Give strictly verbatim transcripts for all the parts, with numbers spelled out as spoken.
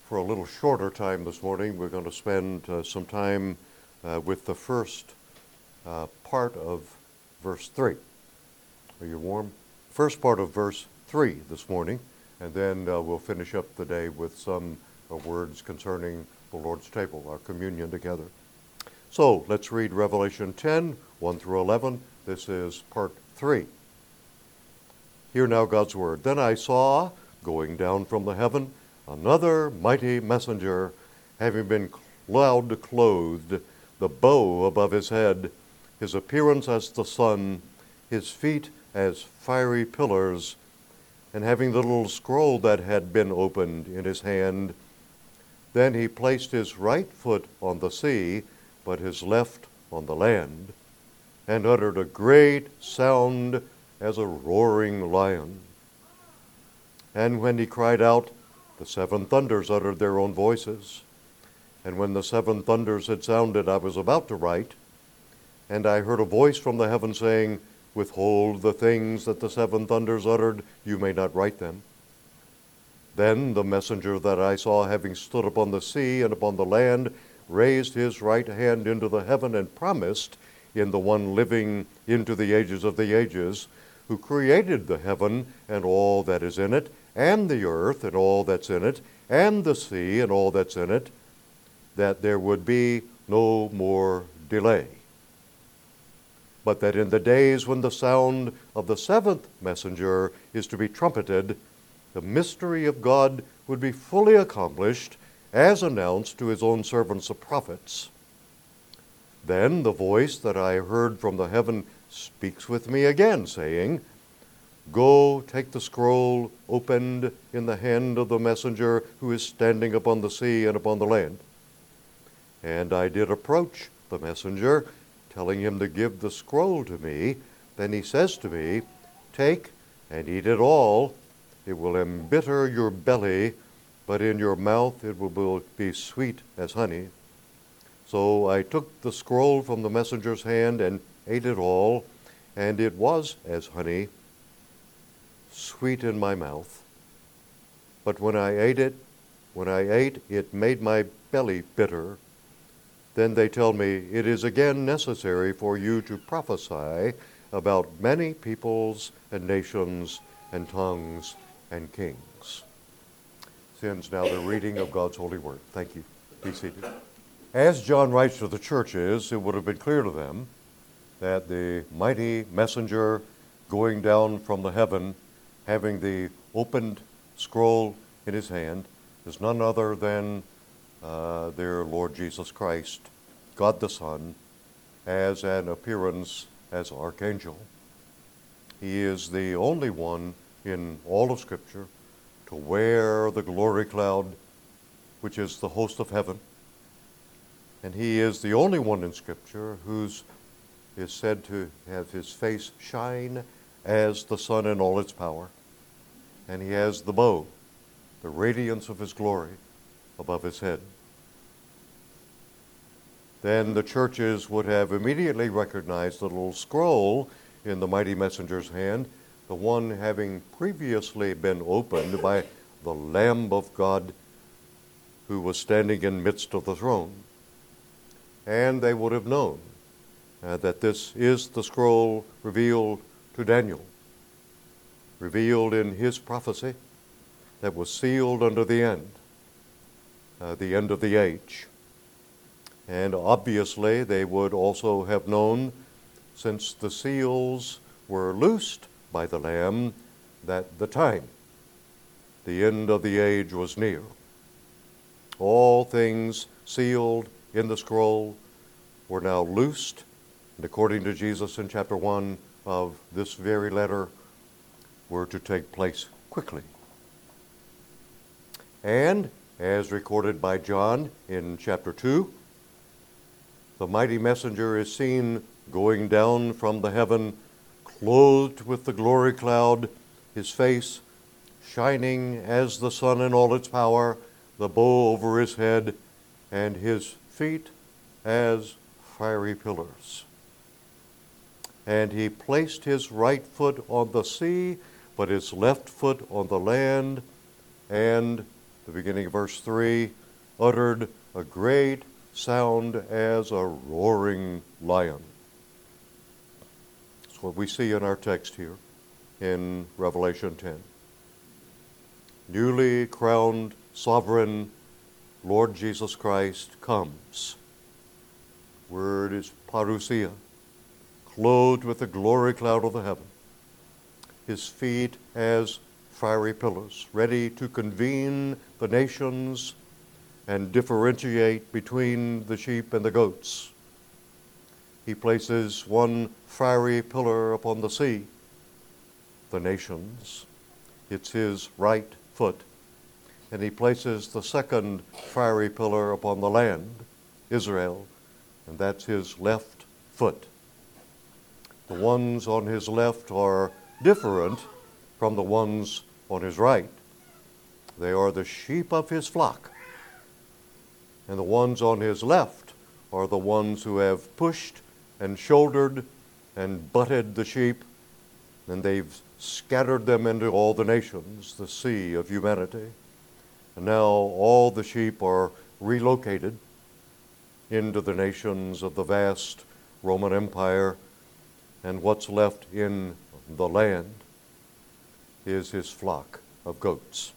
for a little shorter time this morning, we're going to spend uh, some time uh, with the first uh, part of verse three. Are you warm? First part of verse three this morning, and then uh, we'll finish up the day with some uh, words concerning the Lord's table, our communion together. So let's read Revelation ten, one through eleven. This is part three. Hear now God's word. Then I saw, going down from the heaven, another mighty messenger, having been cloud clothed, the bow above his head, his appearance as the sun, his feet as fiery pillars, and having the little scroll that had been opened in his hand. Then he placed his right foot on the sea, but his left on the land, and uttered a great sound as a roaring lion. And when he cried out, the seven thunders uttered their own voices. And when the seven thunders had sounded, I was about to write, and I heard a voice from the heaven saying, Withhold the things that the seven thunders uttered, you may not write them. Then the messenger that I saw, having stood upon the sea and upon the land, raised his right hand into the heaven and promised in the one living into the ages of the ages, who created the heaven and all that is in it, and the earth and all that's in it, and the sea and all that's in it, that there would be no more delay. But that in the days when the sound of the seventh messenger is to be trumpeted, the mystery of God would be fully accomplished, as announced to his own servants the prophets. Then the voice that I heard from the heaven speaks with me again, saying, Go, take the scroll opened in the hand of the messenger who is standing upon the sea and upon the land. And I did approach the messenger, telling him to give the scroll to me. Then he says to me, Take and eat it all. It will embitter your belly, but in your mouth it will be sweet as honey. So I took the scroll from the messenger's hand and ate it all, and it was as honey, sweet in my mouth. But when I ate it, when I ate, it made my belly bitter. Then they tell me, It is again necessary for you to prophesy about many peoples and nations and tongues and kings. Since now the reading of God's holy word. Thank you. Be seated. As John writes to the churches, it would have been clear to them that the mighty messenger going down from the heaven, having the opened scroll in his hand, is none other than uh, their Lord Jesus Christ, God the Son, as an appearance as archangel. He is the only one in all of Scripture to wear the glory cloud, which is the host of heaven. And he is the only one in Scripture who's is said to have his face shine as the sun in all its power. And he has the bow, the radiance of his glory, above his head. Then the churches would have immediately recognized the little scroll in the mighty messenger's hand, the one having previously been opened by the Lamb of God who was standing in midst of the throne. And they would have known uh, that this is the scroll revealed to Daniel, revealed in his prophecy that was sealed unto the end, uh, the end of the age. And obviously they would also have known, since the seals were loosed by the Lamb, that the time, the end of the age, was near. All things sealed in the scroll were now loosed, and according to Jesus in chapter one of this very letter, were to take place quickly. And, as recorded by John in chapter two, the mighty messenger is seen going down from the heaven, clothed with the glory cloud, his face shining as the sun in all its power, the bow over his head, and his feet as fiery pillars. And he placed his right foot on the sea, but his left foot on the land, and the beginning of verse three, uttered a great sound as a roaring lion. That's what we see in our text here in Revelation ten. Newly crowned sovereign Lord Jesus Christ comes. Word is parousia, clothed with the glory cloud of the heaven. His feet as fiery pillars, ready to convene the nations and differentiate between the sheep and the goats. He places one fiery pillar upon the sea, the nations. It's his right foot. And he places the second fiery pillar upon the land, Israel, and that's his left foot. The ones on his left are different from the ones on his right. They are the sheep of his flock. And the ones on his left are the ones who have pushed and shouldered and butted the sheep, and they've scattered them into all the nations, the sea of humanity. And now all the sheep are relocated into the nations of the vast Roman Empire, and what's left in the land is his flock of goats.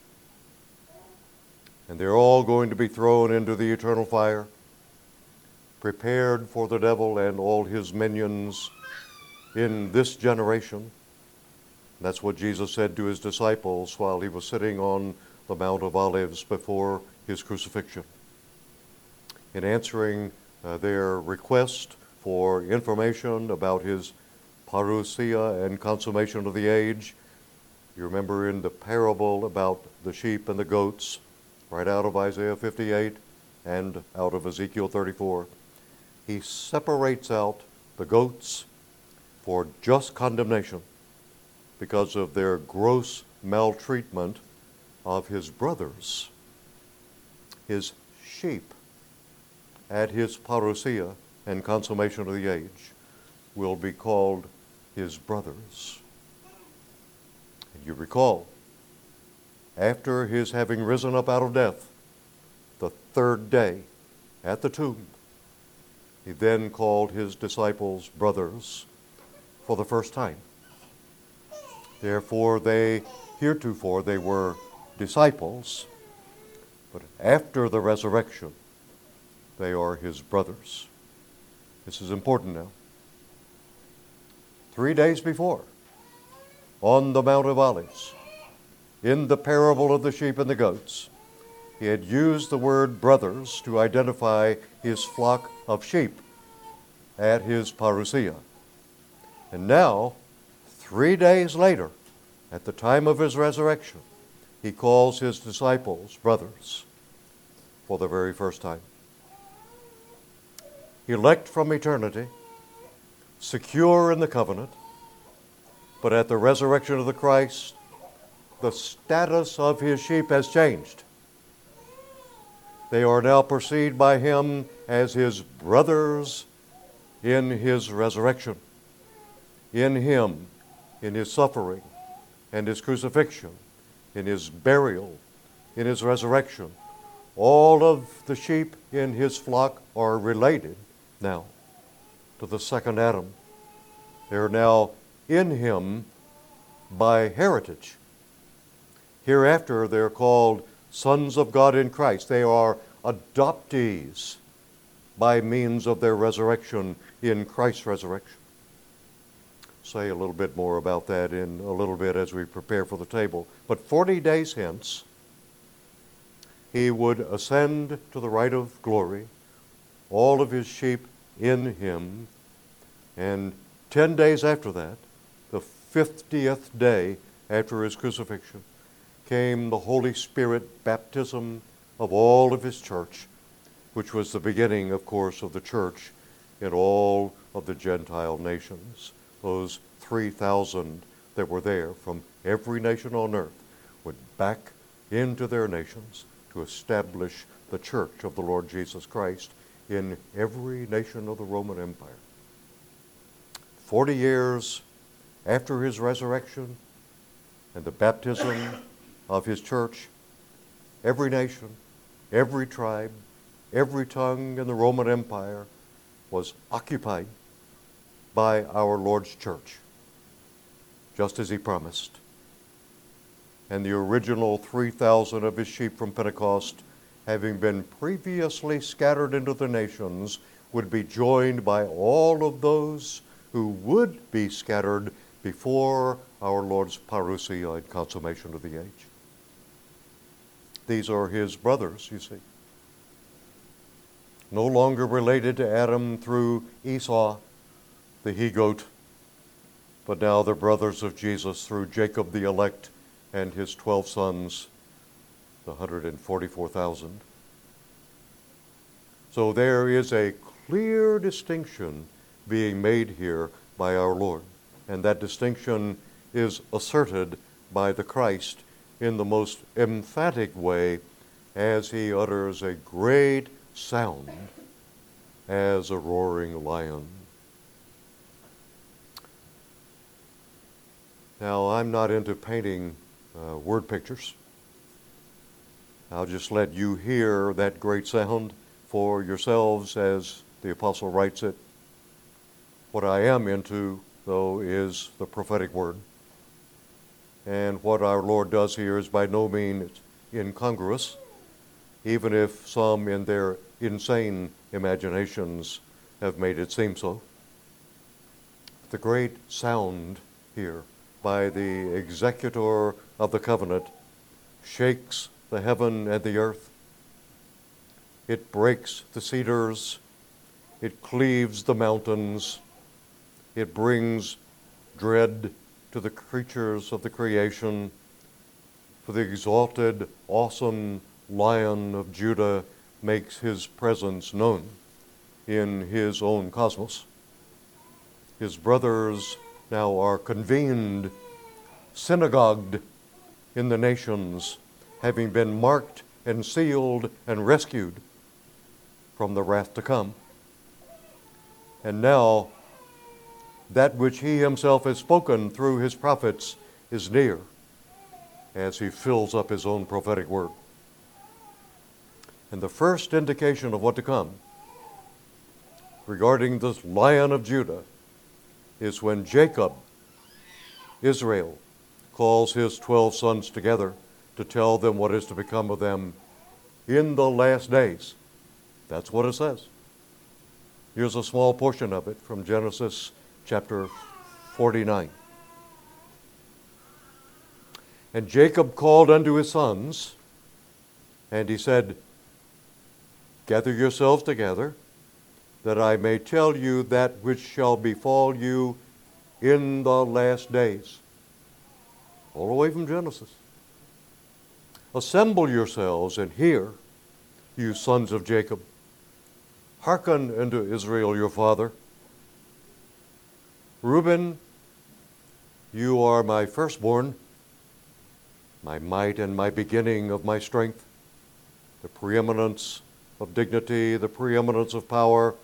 And they're all going to be thrown into the eternal fire, prepared for the devil and all his minions in this generation. That's what Jesus said to his disciples while he was sitting on the Mount of Olives before his crucifixion. In answering uh, their request for information about his parousia and consummation of the age, you remember in the parable about the sheep and the goats, right out of Isaiah fifty-eight and out of Ezekiel thirty-four, he separates out the goats for just condemnation because of their gross maltreatment of his brothers. His sheep at his parousia and consummation of the age will be called his brothers. And you recall, after his having risen up out of death, the third day at the tomb, he then called his disciples brothers for the first time. Therefore, they, heretofore, they were disciples, but after the resurrection, they are his brothers. This is important now. Three days before, on the Mount of Olives, in the parable of the sheep and the goats, he had used the word brothers to identify his flock of sheep at his parousia. And now, three days later, at the time of his resurrection, he calls his disciples brothers for the very first time. Elect from eternity, secure in the covenant, but at the resurrection of the Christ, the status of his sheep has changed. They are now perceived by him as his brothers in his resurrection, in him, in his suffering and his crucifixion, in his burial, in his resurrection. All of the sheep in his flock are related now to the second Adam. They are now in him by heritage. Hereafter, they're called sons of God in Christ. They are adoptees by means of their resurrection in Christ's resurrection. Say a little bit more about that in a little bit as we prepare for the table. But forty days hence, he would ascend to the right of glory, all of his sheep in him, and ten days after that, the fiftieth day after his crucifixion, came the Holy Spirit baptism of all of his church, which was the beginning, of course, of the church in all of the Gentile nations. Those three thousand that were there from every nation on earth went back into their nations to establish the church of the Lord Jesus Christ in every nation of the Roman Empire. Forty years after his resurrection and the baptism of his church, every nation, every tribe, every tongue in the Roman Empire was occupied by our Lord's church, just as he promised. And the original three thousand of his sheep from Pentecost, having been previously scattered into the nations, would be joined by all of those who would be scattered before our Lord's parousia and consummation of the age. These are his brothers, you see. No longer related to Adam through Esau, the he-goat, but now the brothers of Jesus through Jacob the elect and his twelve sons, the one hundred forty-four thousand. So there is a clear distinction being made here by our Lord, and that distinction is asserted by the Christ in the most emphatic way as he utters a great sound as a roaring lion. Now, I'm not into painting uh, word pictures. I'll just let you hear that great sound for yourselves as the apostle writes it. What I am into, though, is the prophetic word. And what our Lord does here is by no means incongruous, even if some in their insane imaginations have made it seem so. The great sound here by the executor of the covenant shakes the heaven and the earth. It breaks the cedars. It cleaves the mountains. It brings dread to the creatures of the creation. For the exalted, awesome Lion of Judah makes his presence known in his own cosmos. His brothers now are convened, synagogued in the nations, having been marked and sealed and rescued from the wrath to come. And now, that which he himself has spoken through his prophets is near as he fills up his own prophetic word. And the first indication of what to come regarding this Lion of Judah is when Jacob, Israel, calls his twelve sons together to tell them what is to become of them in the last days. That's what it says. Here's a small portion of it from Genesis chapter forty-nine. And Jacob called unto his sons, and he said, Gather yourselves together, that I may tell you that which shall befall you in the last days. All the way from Genesis. Assemble yourselves and hear, you sons of Jacob. Hearken unto Israel your father. Reuben, you are my firstborn, my might and my beginning of my strength, the preeminence of dignity, the preeminence of power,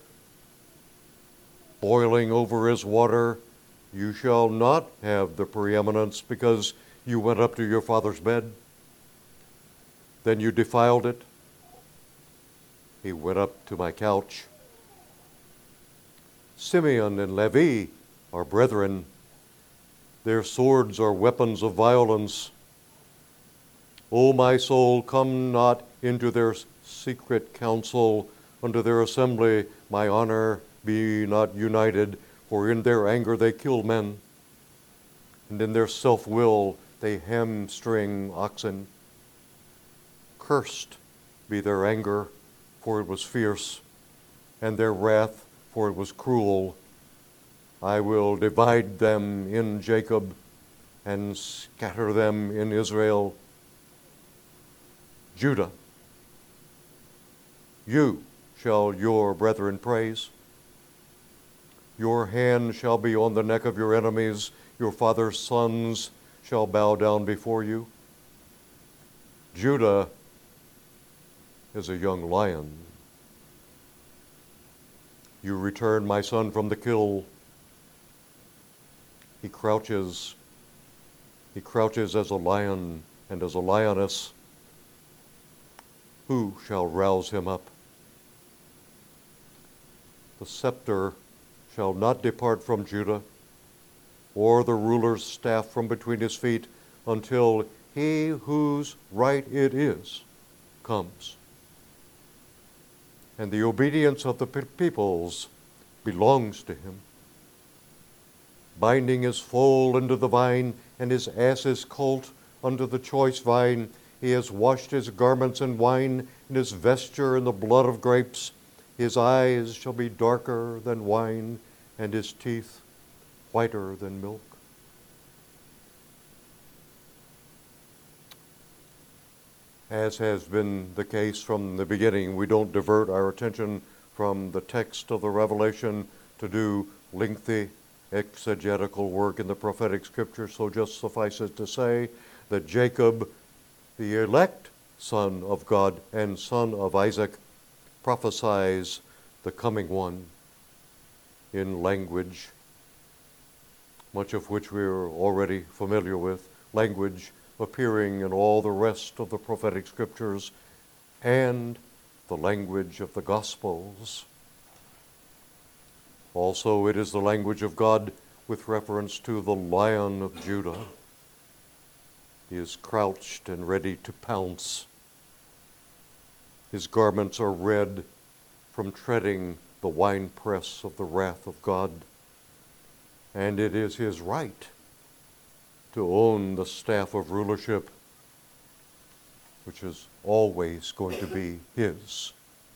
boiling over as water. You shall not have the preeminence because you went up to your father's bed. Then you defiled it. He went up to my couch. Simeon and Levi are brethren. Their swords are weapons of violence. O my soul, come not into their secret council, unto their assembly my honor be not united, for in their anger they kill men, and in their self-will they hamstring oxen. Cursed be their anger, for it was fierce, and their wrath, for it was cruel. I will divide them in Jacob, and scatter them in Israel. Judah, you shall your brethren praise. Your hand shall be on the neck of your enemies. Your father's sons shall bow down before you. Judah is a young lion. You return my son from the kill. He crouches. He crouches as a lion and as a lioness. who shall rouse him up? The scepter shall not depart from Judah, or the ruler's staff from between his feet, until he whose right it is comes. And the obedience of the peoples belongs to him. Binding his foal into the vine, and his ass's colt under the choice vine, he has washed his garments in wine, and his vesture in the blood of grapes. His eyes shall be darker than wine, and his teeth whiter than milk. As has been the case from the beginning, we don't divert our attention from the text of the Revelation to do lengthy exegetical work in the prophetic scripture, so just suffice it to say that Jacob, the elect son of God and son of Isaac, prophesies the coming one in language, much of which we are already familiar with, language appearing in all the rest of the prophetic scriptures and the language of the Gospels. Also, it is the language of God with reference to the Lion of Judah. He is crouched and ready to pounce. His garments are red from treading the winepress of the wrath of God, and it is his right to own the staff of rulership, which is always going to be his.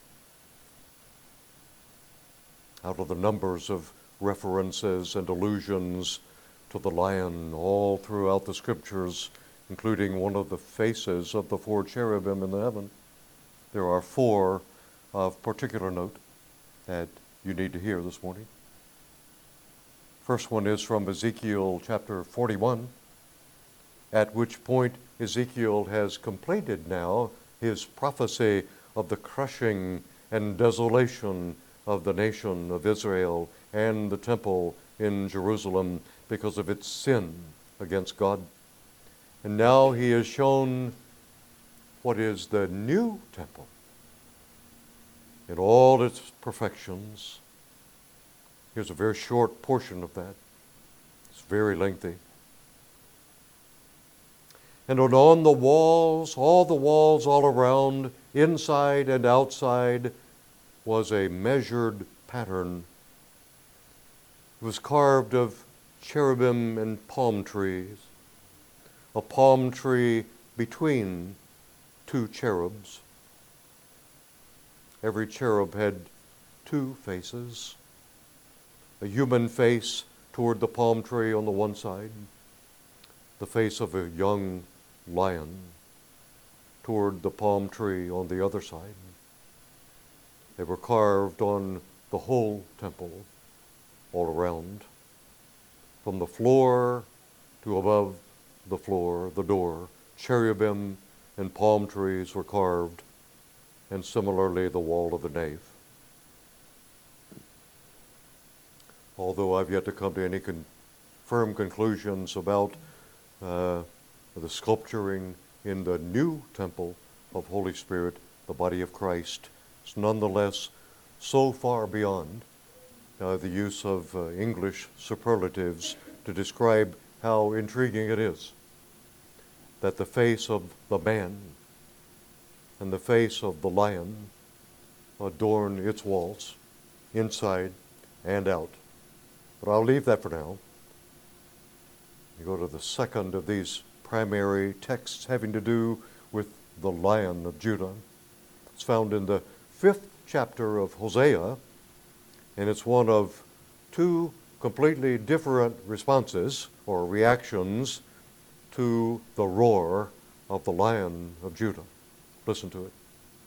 Out of the numbers of references and allusions to the lion all throughout the scriptures, including one of the faces of the four cherubim in the heaven, there are four of particular note that you need to hear this morning. First one is from Ezekiel chapter forty-one, at which point Ezekiel has completed now his prophecy of the crushing and desolation of the nation of Israel and the temple in Jerusalem because of its sin against God. And now he has shown what is the new temple in all its perfections. Here's a very short portion of that. It's very lengthy. And on the walls, all the walls all around, inside and outside, was a measured pattern. It was carved of cherubim and palm trees, a palm tree between two cherubs. Every cherub had two faces, a human face toward the palm tree on the one side, the face of a young lion toward the palm tree on the other side. They were carved on the whole temple all around, from the floor to above the floor, the door. Cherubim and palm trees were carved, and similarly the wall of the nave. Although I've yet to come to any con- firm conclusions about uh, the sculpturing in the new temple of Holy Spirit, the body of Christ, it's nonetheless so far beyond uh, the use of uh, English superlatives to describe how intriguing it is that the face of the man and the face of the lion adorn its walls, inside and out. But I'll leave that for now. You go to the second of these primary texts having to do with the Lion of Judah. It's found in the fifth chapter of Hosea, and it's one of two completely different responses or reactions to the roar of the Lion of Judah. Listen to it.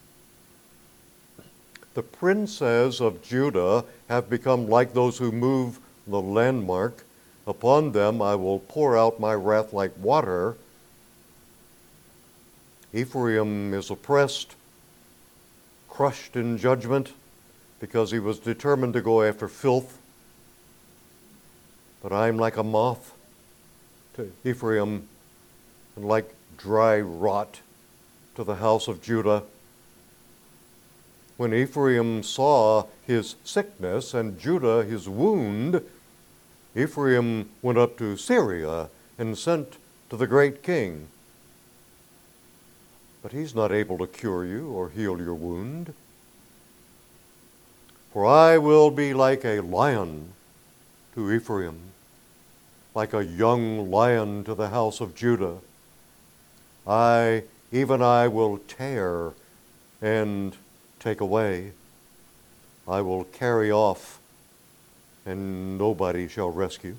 The princes of Judah have become like those who move the landmark. Upon them I will pour out my wrath like water. Ephraim is oppressed, crushed in judgment, because he was determined to go after filth. But I am like a moth to Ephraim, and like dry rot to the house of Judah. when Ephraim saw his sickness and Judah his wound, Ephraim went up to Syria and sent to the great king. But he's not able to cure you or heal your wound. For I will be like a lion to Ephraim, like a young lion to the house of Judah. I, even I, will tear and take away. I will carry off, and nobody shall rescue.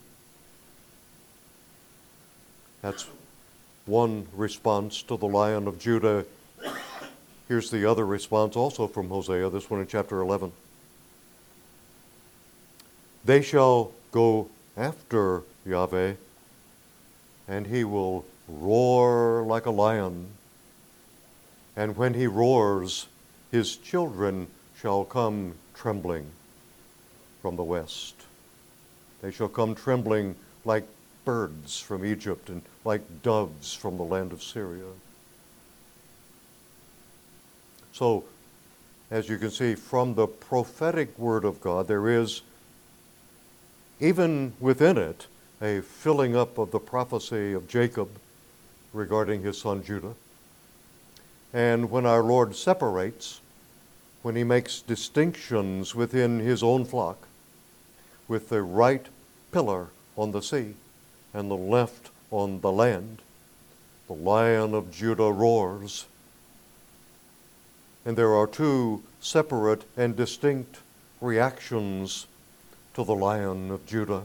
That's one response to the Lion of Judah. Here's the other response also from Hosea, this one in chapter eleven. They shall go after Yahweh, and he will roar like a lion. And when he roars, his children shall come trembling from the west. They shall come trembling like birds from Egypt and like doves from the land of Syria. So, as you can see from the prophetic word of God, there is, even within it, a filling up of the prophecy of Jacob regarding his son Judah. And when our Lord separates, when he makes distinctions within his own flock, with the right pillar on the sea and the left on the land, the Lion of Judah roars. And there are two separate and distinct reactions to the Lion of Judah.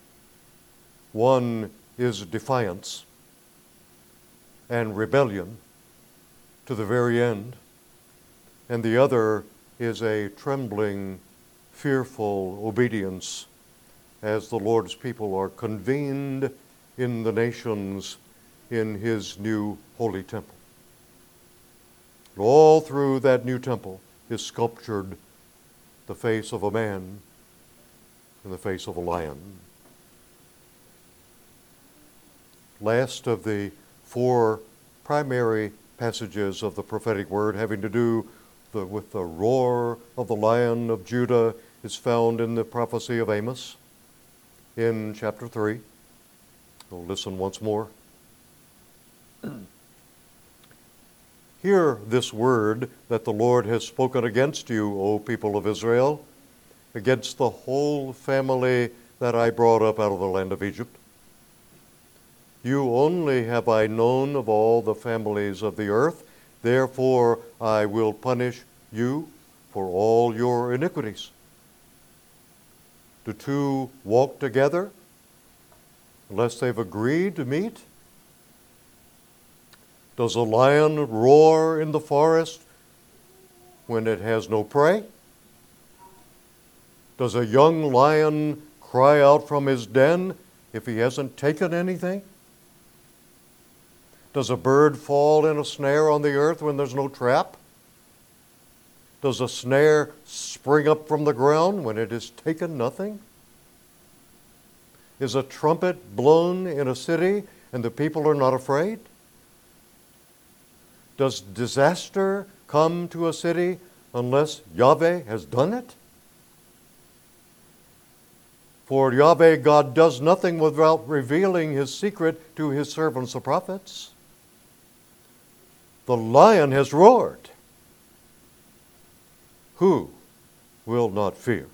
One is defiance and rebellion to the very end, and the other is a trembling, fearful obedience as the Lord's people are convened in the nations in his new holy temple. All through that new temple is sculptured the face of a man and the face of a lion. Last of the four primary passages of the prophetic word having to do the, with the roar of the Lion of Judah is found in the prophecy of Amos in chapter three. We'll listen once more. Hear this word that the Lord has spoken against you, O people of Israel, against the whole family that I brought up out of the land of Egypt. You only have I known of all the families of the earth, therefore I will punish you for all your iniquities. Do two walk together unless they've agreed to meet? Does a lion roar in the forest when it has no prey? Does a young lion cry out from his den if he hasn't taken anything? Does a bird fall in a snare on the earth when there's no trap? Does a snare spring up from the ground when it has taken nothing? Is a trumpet blown in a city and the people are not afraid? Does disaster come to a city unless Yahweh has done it? For Yahweh God does nothing without revealing his secret to his servants the prophets. The lion has roared. Who will not fear?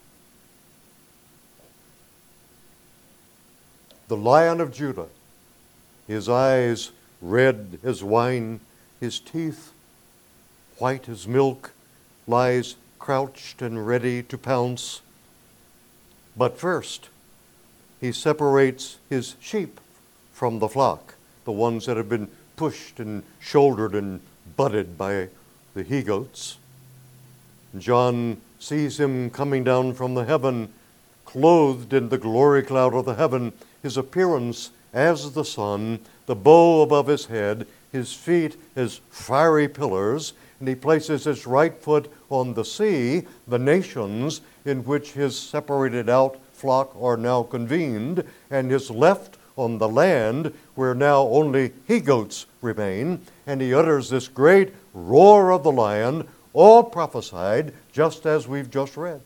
The Lion of Judah, his eyes red as wine, his teeth white as milk, lies crouched and ready to pounce. But first, he separates his sheep from the flock, the ones that have been pushed and shouldered and butted by the he-goats. John sees him coming down from the heaven, clothed in the glory cloud of the heaven, his appearance as the sun, the bow above his head, his feet as fiery pillars, and he places his right foot on the sea, the nations in which his separated out flock are now convened, and his left on the land where now only he-goats remain, and he utters this great roar of the lion, all prophesied just as we've just read.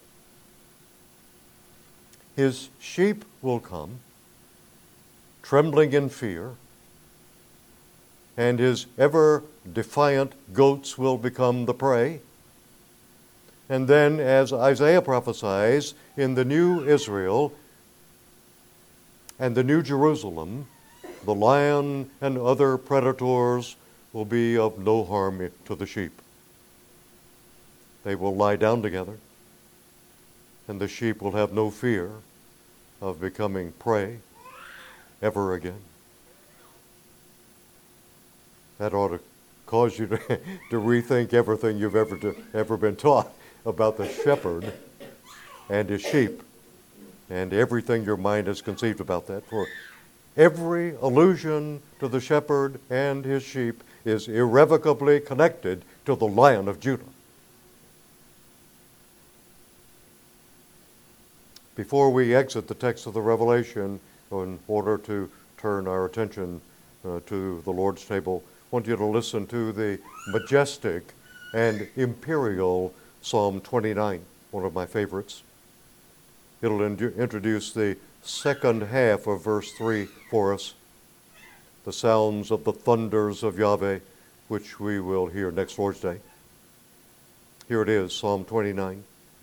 His sheep will come, trembling in fear, and his ever defiant goats will become the prey. And then, as Isaiah prophesies, in the new Israel and the new Jerusalem, the lion and other predators will be of no harm to the sheep. They will lie down together, and the sheep will have no fear of becoming prey ever again. That ought to cause you to, to rethink everything you've ever, to, ever been taught about the shepherd and his sheep, and everything your mind has conceived about that. For every allusion to the shepherd and his sheep is irrevocably connected to the Lion of Judah. Before we exit the text of the Revelation, in order to turn our attention uh, to the Lord's table, I want you to listen to the majestic and imperial Psalm twenty-nine, one of my favorites. It'll in- introduce the second half of verse three for us, the sounds of the thunders of Yahweh, which we will hear next Lord's Day. Here it is, Psalm twenty-nine.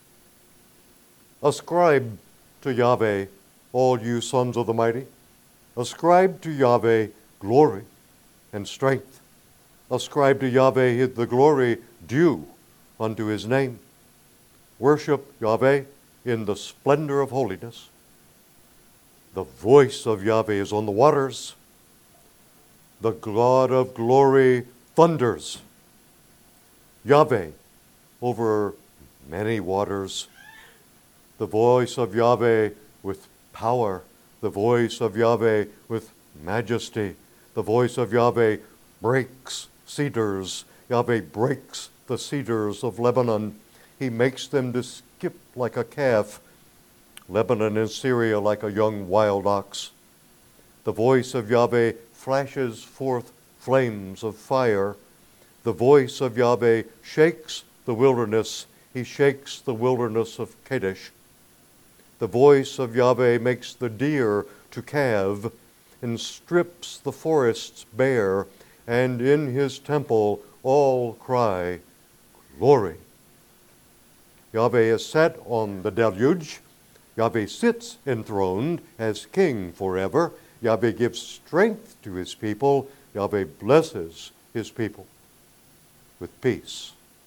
Ascribe to Yahweh, all you sons of the mighty. Ascribe to Yahweh glory and strength. Ascribe to Yahweh the glory due unto his name. Worship Yahweh in the splendor of holiness. The voice of Yahweh is on the waters. The God of glory thunders. Yahweh over many waters. The voice of Yahweh with power. The voice of Yahweh with majesty. The voice of Yahweh breaks cedars. Yahweh breaks the cedars of Lebanon. He makes them to skip like a calf. Lebanon and Syria like a young wild ox. The voice of Yahweh flashes forth flames of fire. The voice of Yahweh shakes the wilderness. He shakes the wilderness of Kadesh. The voice of Yahweh makes the deer to calve and strips the forests bare, and in his temple all cry, glory. Yahweh is set on the deluge. Yahweh sits enthroned as king forever. Yahweh gives strength to his people. Yahweh blesses his people with peace.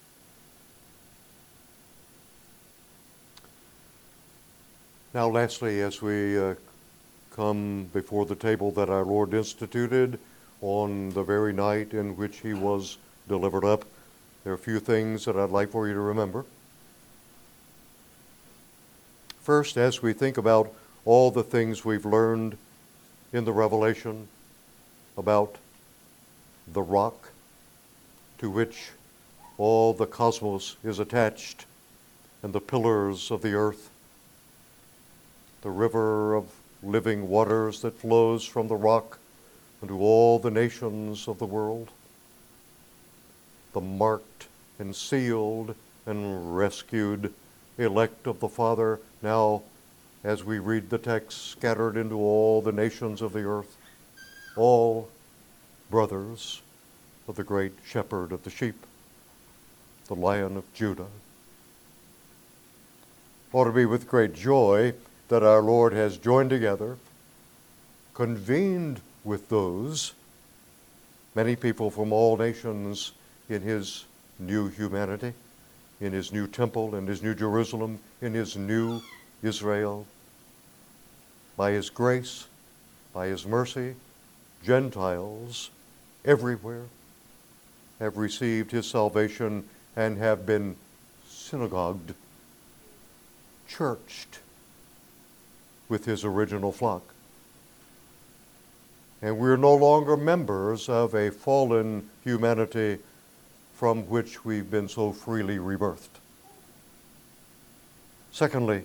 Now, lastly, as we uh, come before the table that our Lord instituted on the very night in which he was delivered up, there are a few things that I'd like for you to remember. First, as we think about all the things we've learned in the Revelation about the rock to which all the cosmos is attached and the pillars of the earth, the river of living waters that flows from the rock unto all the nations of the world, the marked and sealed and rescued elect of the Father, now, as we read the text, scattered into all the nations of the earth, all brothers of the great shepherd of the sheep, the Lion of Judah. Ought to be with great joy that our Lord has joined together, convened with those, many people from all nations in his new humanity, in his new temple, in his new Jerusalem, in his new Israel. By his grace, by his mercy, Gentiles everywhere have received his salvation and have been synagogued, churched with his original flock. And we're no longer members of a fallen humanity from which we've been so freely rebirthed. Secondly,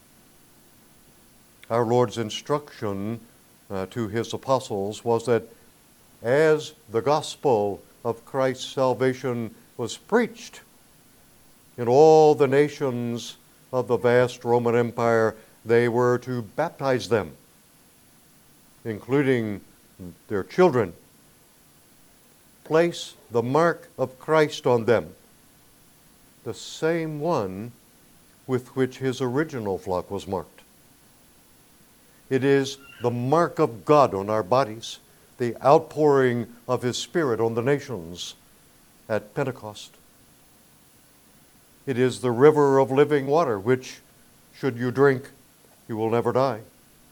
our Lord's instruction uh, to his apostles was that as the gospel of Christ's salvation was preached in all the nations of the vast Roman Empire, they were to baptize them, including their children, place the mark of Christ on them, the same one with which his original flock was marked. It is the mark of God on our bodies, the outpouring of his Spirit on the nations at Pentecost. It is the river of living water, which, should you drink, you will never die.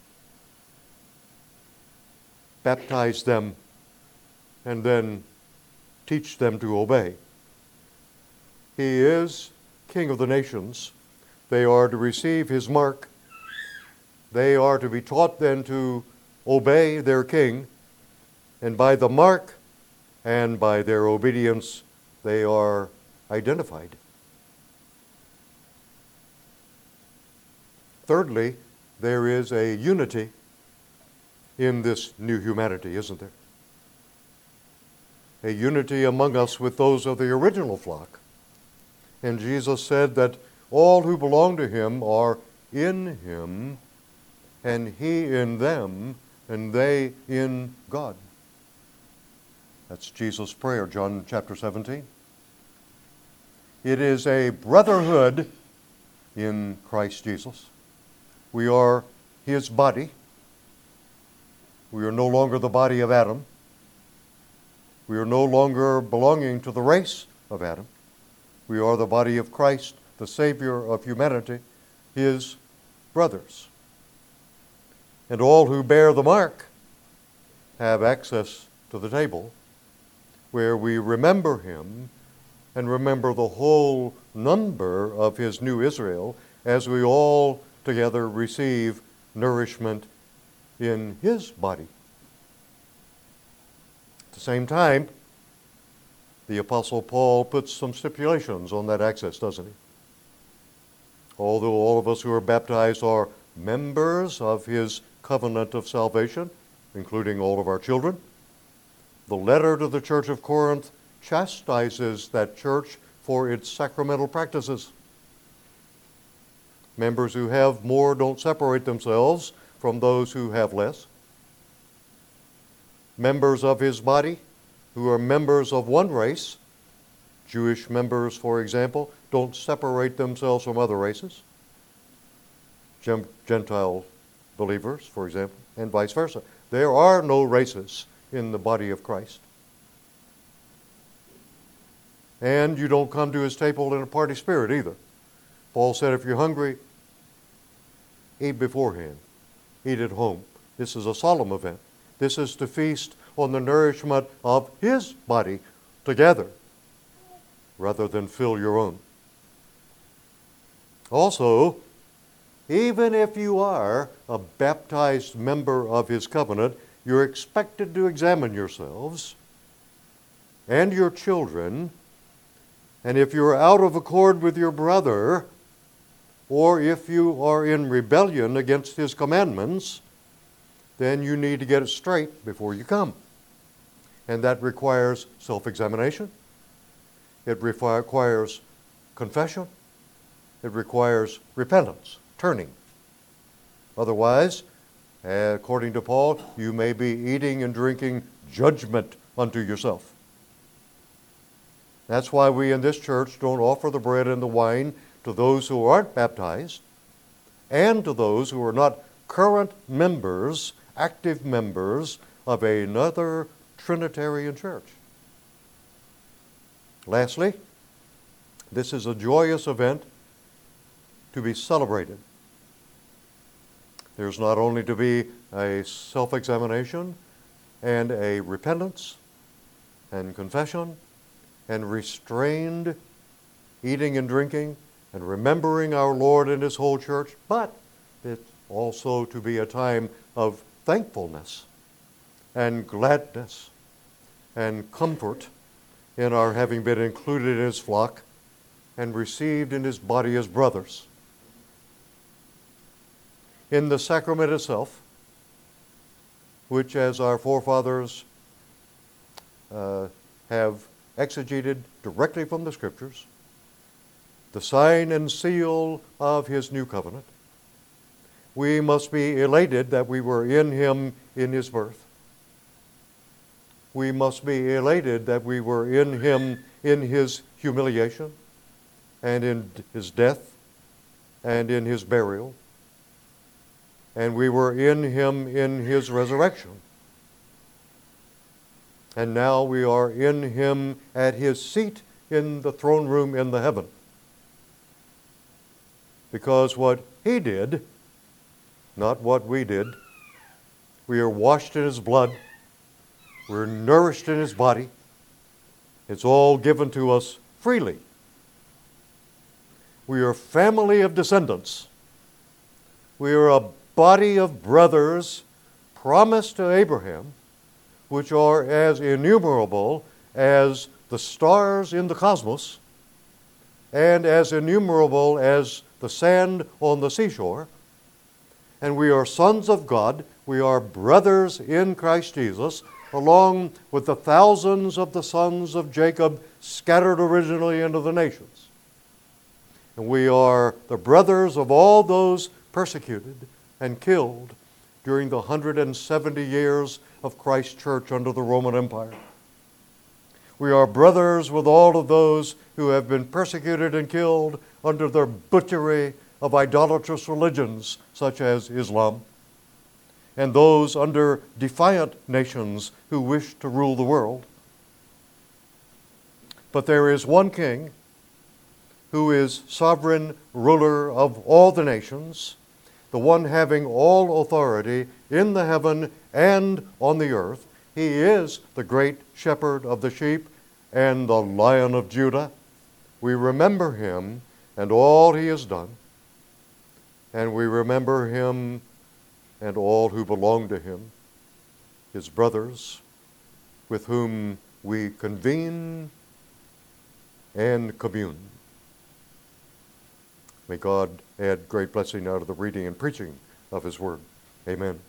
Baptize them and then teach them to obey. He is King of the nations. They are to receive his mark. They are to be taught then to obey their king. And by the mark and by their obedience, they are identified. Thirdly, there is a unity in this new humanity, isn't there? A unity among us with those of the original flock. And Jesus said that all who belong to him are in him, and he in them, and they in God. That's Jesus' prayer, John chapter seventeen. It is a brotherhood in Christ Jesus. We are his body. We are no longer the body of Adam. We are no longer belonging to the race of Adam. We are the body of Christ, the Savior of humanity, his brothers. And all who bear the mark have access to the table where we remember him and remember the whole number of his new Israel as we all together receive nourishment in his body. At the same time, the Apostle Paul puts some stipulations on that access, doesn't he? Although all of us who are baptized are members of his covenant of salvation, including all of our children, the letter to the church of Corinth chastises that church for its sacramental practices. Members who have more don't separate themselves from those who have less. Members of his body who are members of one race, Jewish members, for example, don't separate themselves from other races. Gentile believers, for example, and vice versa. There are no races in the body of Christ. And you don't come to his table in a party spirit either. Paul said, if you're hungry, eat beforehand. Eat at home. This is a solemn event. This is to feast on the nourishment of his body together, rather than fill your own. Also, even if you are a baptized member of his covenant, you're expected to examine yourselves and your children, and if you're out of accord with your brother, or if you are in rebellion against his commandments, then you need to get it straight before you come. And that requires self-examination. It requires confession. It requires repentance, turning. Otherwise, according to Paul, you may be eating and drinking judgment unto yourself. That's why we in this church don't offer the bread and the wine to those who aren't baptized and to those who are not current members, active members of another Trinitarian church. Lastly, this is a joyous event to be celebrated. There's not only to be a self-examination and a repentance and confession and restrained eating and drinking and remembering our Lord and his whole church, but it's also to be a time of thankfulness and gladness and comfort in our having been included in his flock and received in his body as brothers. In the sacrament itself, which as our forefathers uh, have exegeted directly from the Scriptures, the sign and seal of his new covenant. We must be elated that we were in him in his birth. We must be elated that we were in him in his humiliation and in his death and in his burial. And we were in him in his resurrection. And now we are in him at his seat in the throne room in the heaven. Because what he did, not what we did, we are washed in his blood, we're nourished in his body, it's all given to us freely. We are a family of descendants. We are a body of brothers promised to Abraham, which are as innumerable as the stars in the cosmos and as innumerable as the sand on the seashore. And we are sons of God. We are brothers in Christ Jesus, along with the thousands of the sons of Jacob scattered originally into the nations. And we are the brothers of all those persecuted and killed during the one hundred seventy years of Christ's church under the Roman Empire. We are brothers with all of those who have been persecuted and killed under the butchery of idolatrous religions such as Islam, and those under defiant nations who wish to rule the world. But there is one king who is sovereign ruler of all the nations, the one having all authority in the heaven and on the earth. He is the great shepherd of the sheep and the Lion of Judah. We remember him and all he has done, and we remember him and all who belong to him, his brothers, with whom we convene and commune. May God add great blessing out of the reading and preaching of his word. Amen.